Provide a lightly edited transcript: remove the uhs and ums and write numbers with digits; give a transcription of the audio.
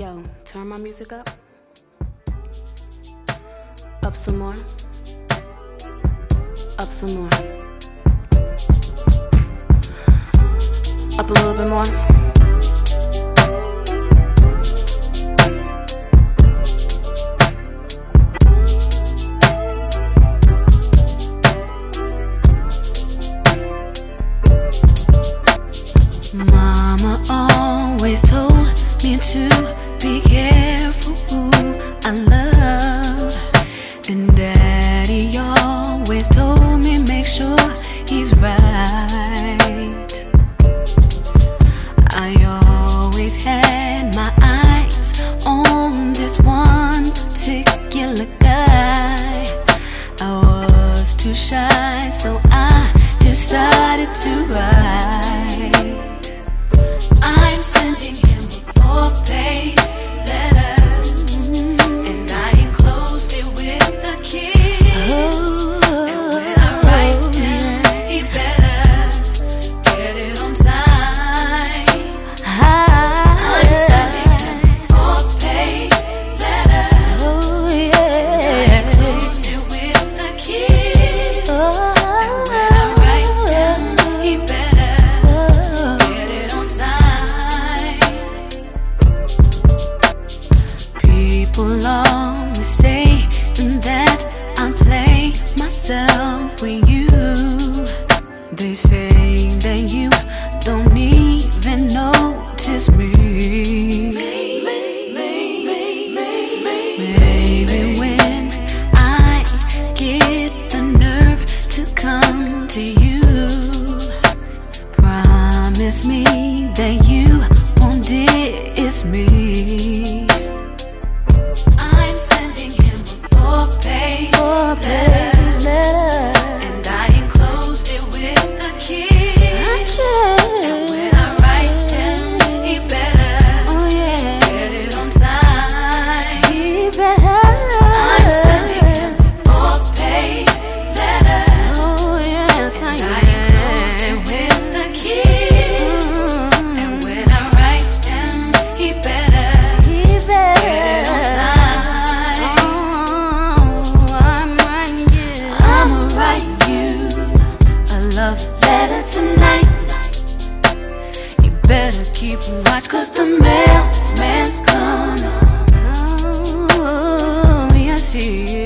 Yo, turn my music up. Up some more. Up some more. Up a little bit more. Mama always told me to be careful who I love, and Daddy always told me make sure he's right. I always had my eyes on this one particular guy. I was too shy, so I decided to write. I'm sending him a 4-page letter, and I enclosed it with a kiss. And when I write him, he better get it on time. I'm sending him a 4-page letter, and I enclosed it with a kiss. And when I write him, he better get it on time. People always say that I play myself with you. They say that you don't even notice me. Maybe when I get the nerve to come to you, promise me that you won't diss me. I'm sending him a 4-page letter, and I enclosed it with a kiss. And when I write him, he better get it on time. I'm sending him a 4-page letter, and I enclosed it with a kiss. And when I write him, he better get it on time. I'ma write you a love letter tonight. You better keep watch, 'cause the mailman's coming. Oh, yes, he is.